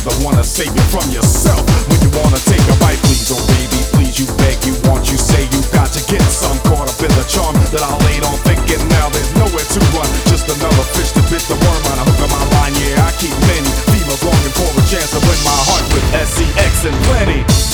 I wanna save you from yourself. When you wanna take a bite, please, oh baby, please, you beg, you want, you say you got to get some. Caught up in the charm that I laid on, thinking now there's nowhere to run. Just another fish to bit the worm on a hook of my line. Yeah, I keep many females longing for a chance to win my heart with SEX and plenty.